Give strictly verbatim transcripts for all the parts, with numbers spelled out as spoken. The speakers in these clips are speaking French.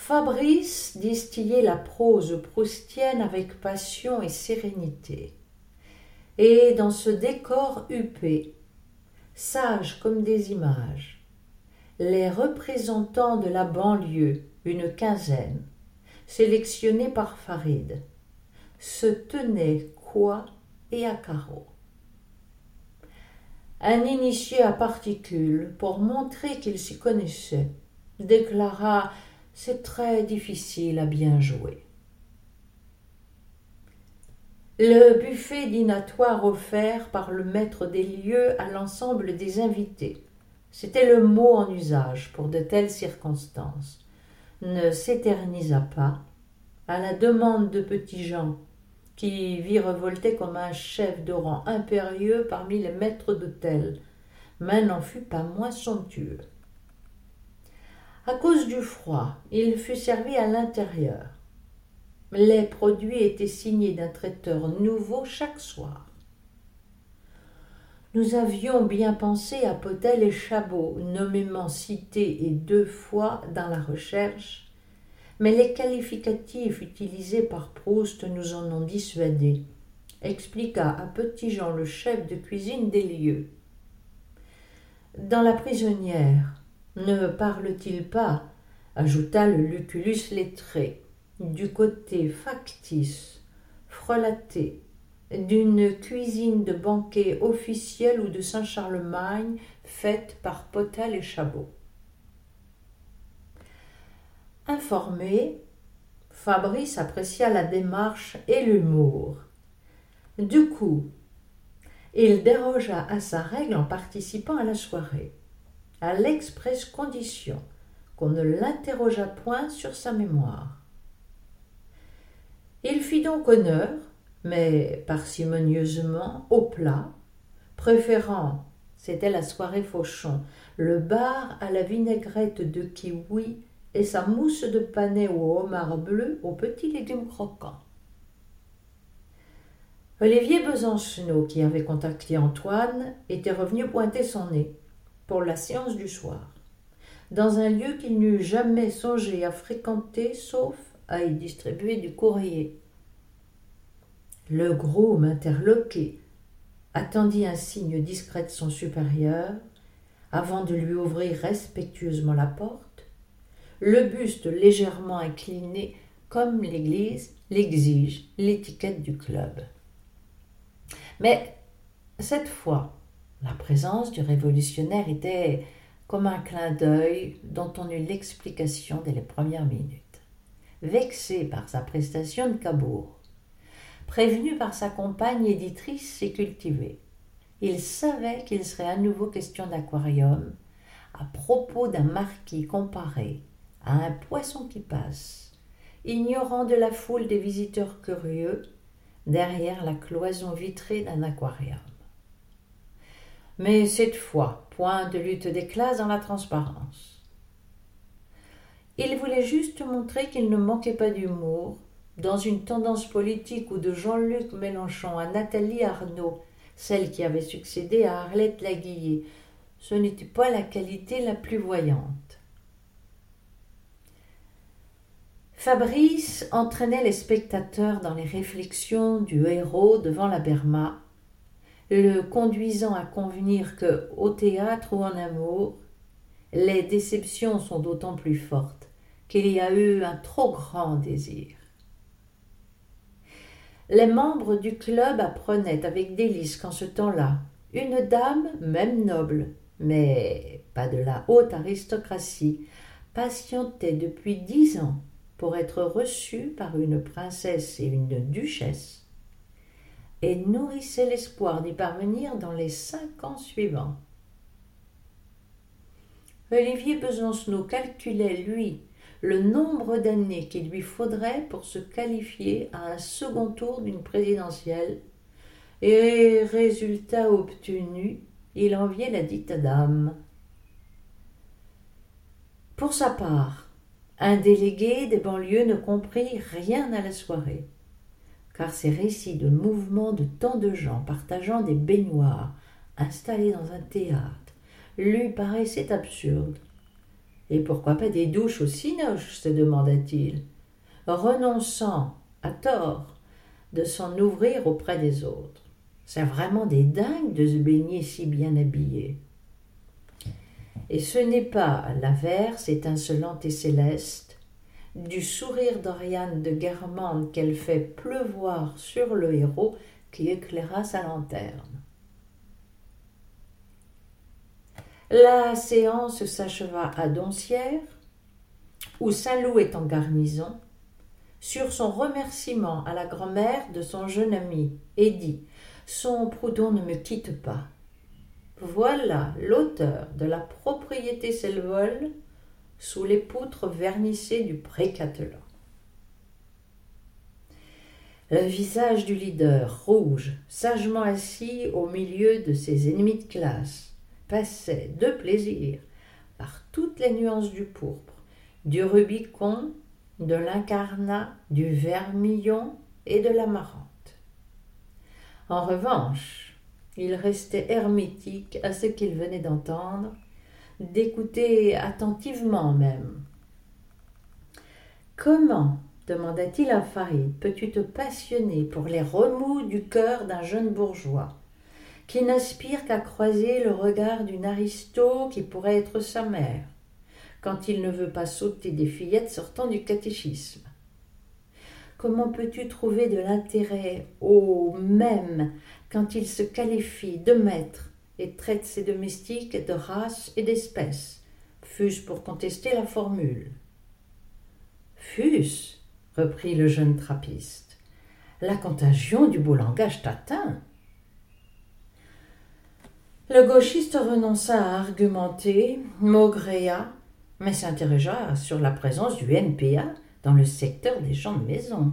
Fabrice distillait la prose proustienne avec passion et sérénité. Et dans ce décor huppé, sages comme des images, les représentants de la banlieue, une quinzaine, sélectionnés par Farid, se tenaient cois et à carreaux. Un initié à particules, pour montrer qu'il s'y connaissait, déclara « C'est très difficile à bien jouer ». Le buffet dînatoire offert par le maître des lieux à l'ensemble des invités, c'était le mot en usage pour de telles circonstances, ne s'éternisa pas, à la demande de Petit-Jean, qui virevoltait comme un chef de rang impérieux parmi les maîtres d'hôtel, mais n'en fut pas moins somptueux. À cause du froid, il fut servi à l'intérieur. Les produits étaient signés d'un traiteur nouveau chaque soir. Nous avions bien pensé à Potel et Chabot, nommément cités et deux fois dans la recherche, mais les qualificatifs utilisés par Proust nous en ont dissuadés, expliqua à Petit-Jean le chef de cuisine des lieux. Dans la prisonnière, ne parle-t-il pas, ajouta le Lucullus lettré, du côté factice, frelaté, d'une cuisine de banquet officielle ou de Saint-Charlemagne faite par Potel et Chabot. Informé, Fabrice apprécia la démarche et l'humour. Du coup, il dérogea à sa règle en participant à la soirée, à l'expresse condition qu'on ne l'interrogeât point sur sa mémoire. Il fit donc honneur, mais parcimonieusement, au plat, préférant, c'était la soirée Fauchon, le bar à la vinaigrette de kiwi et sa mousse de panais au homard bleu aux petits légumes croquants. Olivier Besancenot, qui avait contacté Antoine, était revenu pointer son nez pour la séance du soir, dans un lieu qu'il n'eût jamais songé à fréquenter, sauf à y distribuer du courrier. Le groom interloqué attendit un signe discret de son supérieur avant de lui ouvrir respectueusement la porte, le buste légèrement incliné comme l'Église l'exige l'étiquette du club. Mais cette fois, la présence du révolutionnaire était comme un clin d'œil dont on eut l'explication dès les premières minutes. Vexé par sa prestation de cabourg, prévenu par sa compagne éditrice et cultivée, il savait qu'il serait à nouveau question d'aquarium à propos d'un marquis comparé à un poisson qui passe, ignorant de la foule des visiteurs curieux derrière la cloison vitrée d'un aquarium. Mais cette fois, point de lutte des classes dans la transparence. Il voulait juste montrer qu'il ne manquait pas d'humour, dans une tendance politique où de Jean-Luc Mélenchon à Nathalie Arnaud, celle qui avait succédé à Arlette Laguiller, ce n'était pas la qualité la plus voyante. Fabrice entraînait les spectateurs dans les réflexions du héros devant la Berma, le conduisant à convenir que, au théâtre ou en amour, les déceptions sont d'autant plus fortes qu'il y a eu un trop grand désir. Les membres du club apprenaient avec délice qu'en ce temps-là, une dame, même noble, mais pas de la haute aristocratie, patientait depuis dix ans pour être reçue par une princesse et une duchesse, et nourrissait l'espoir d'y parvenir dans les cinq ans suivants. Olivier Besancenot calculait, lui, le nombre d'années qu'il lui faudrait pour se qualifier à un second tour d'une présidentielle, et résultat obtenu, il enviait la dite dame. Pour sa part, un délégué des banlieues ne comprit rien à la soirée, car ces récits de mouvements de tant de gens partageant des baignoires installés dans un théâtre lui paraissaient absurdes, Et pourquoi pas des douches au cinoche, se demanda-t-il, renonçant, à tort, de s'en ouvrir auprès des autres. C'est vraiment des dingues de se baigner si bien habillés. Et ce n'est pas l'averse étincelante et céleste du sourire d'Oriane de Guermantes qu'elle fait pleuvoir sur le héros qui éclaira sa lanterne. La séance s'acheva à Doncières, où Saint-Loup est en garnison, sur son remerciement à la grand-mère de son jeune ami, et dit « Son Proudhon ne me quitte pas. Voilà l'auteur de la propriété Sellevolle sous les poutres vernissées du Pré-Catelan. » Le visage du leader, rouge, sagement assis au milieu de ses ennemis de classe, passait de plaisir par toutes les nuances du pourpre, du rubicon, de l'incarnat, du vermillon et de l'amarante. En revanche, il restait hermétique à ce qu'il venait d'entendre, d'écouter attentivement même. « Comment, demanda-t-il à Farid, peux-tu te passionner pour les remous du cœur d'un jeune bourgeois qui n'aspire qu'à croiser le regard d'une aristo qui pourrait être sa mère, quand il ne veut pas sauter des fillettes sortant du catéchisme? Comment peux-tu trouver de l'intérêt au même quand il se qualifie de maître et traite ses domestiques de race et d'espèce, fût-ce pour contester la formule? Fût-ce, reprit le jeune trappiste, la contagion du beau langage t'atteint. Le gauchiste renonça à argumenter, maugréa, mais s'interrogea sur la présence du N P A dans le secteur des gens de maison.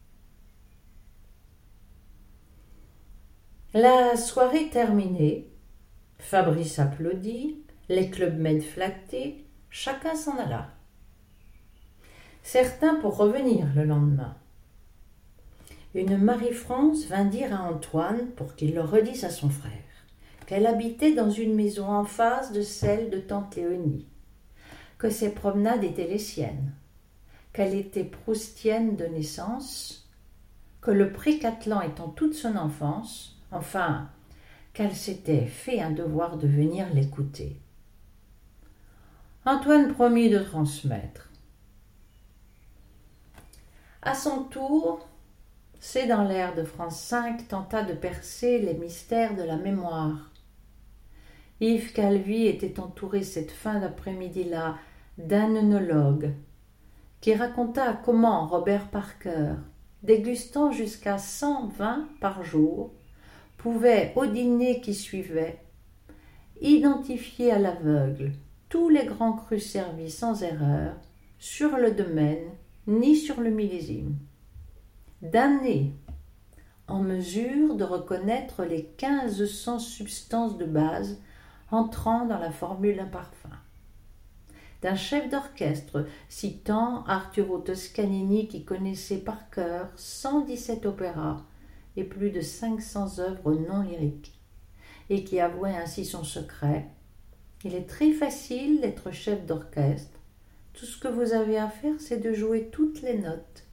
La soirée terminée, Fabrice applaudit, les clubs med flattés, chacun s'en alla. Certains pour revenir le lendemain. Une Marie-France vint dire à Antoine, pour qu'il le redise à son frère, qu'elle habitait dans une maison en face de celle de tante Léonie, que ses promenades étaient les siennes, qu'elle était proustienne de naissance, que le Pré-Catelan étant toute son enfance, enfin, qu'elle s'était fait un devoir de venir l'écouter. Antoine promit de transmettre. À son tour, c'est dans l'air de France cinq tenta de percer les mystères de la mémoire. Yves Calvi était entouré cette fin d'après-midi-là d'un œnologue qui raconta comment Robert Parker, dégustant jusqu'à cent vins par jour, pouvait, au dîner qui suivait, identifier à l'aveugle tous les grands crus servis sans erreur sur le domaine ni sur le millésime. D'un nez, en mesure de reconnaître les quinze cents substances de base entrant dans la formule d'un parfum. D'un chef d'orchestre citant Arturo Toscanini qui connaissait par cœur cent dix-sept opéras et plus de cinq cents œuvres non lyriques, et qui avouait ainsi son secret. Il est très facile d'être chef d'orchestre. Tout ce que vous avez à faire, c'est de jouer toutes les notes.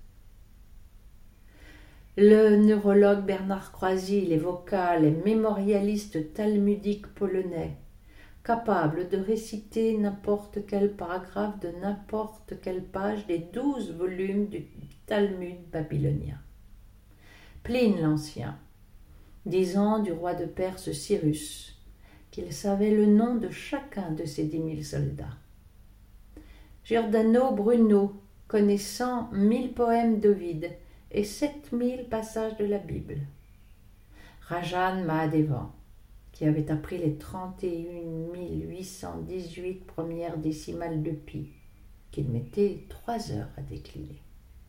Le neurologue Bernard Croisy l'évoqua, les mémorialistes talmudiques polonais, capables de réciter n'importe quel paragraphe de n'importe quelle page des douze volumes du Talmud babylonien. Pline l'Ancien, disant du roi de Perse Cyrus qu'il savait le nom de chacun de ses dix mille soldats. Giordano Bruno, connaissant mille poèmes d'Ovide et sept mille passages de la Bible. Rajan Mahadevan, qui avait appris les trente et un mille huit cent dix-huit premières décimales de pi, qu'il mettait trois heures à décliner.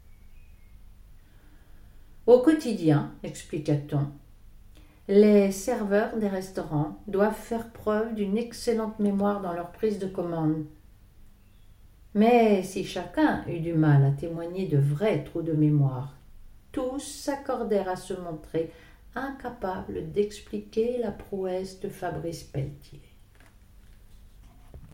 Au quotidien, expliqua-t-on, les serveurs des restaurants doivent faire preuve d'une excellente mémoire dans leur prise de commande. Mais si chacun eut du mal à témoigner de vrais trous de mémoire, tous s'accordèrent à se montrer incapables d'expliquer la prouesse de Fabrice Pelletier.